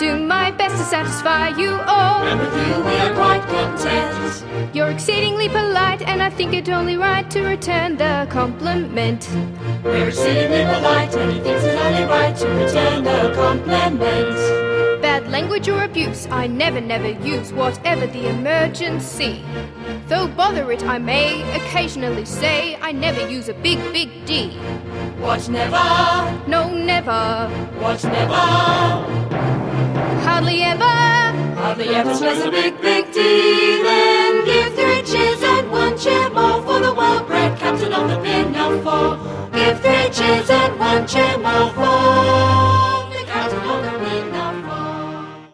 do my best to satisfy you all. And with you we are quite content. You're exceedingly polite, and I think it only right to return the compliment. We're exceedingly polite, and he thinks it only right to return the compliment. Bad language or abuse I never use, whatever the emergency. Though bother it I may occasionally say, I never use a big D. What never? No, never. What never? Hardly ever. Hardly ever says a big D. Then give 3 cheers and 1 cheer more for the well-bred captain of the Pinafore. Give 3 cheers and 1 cheer more for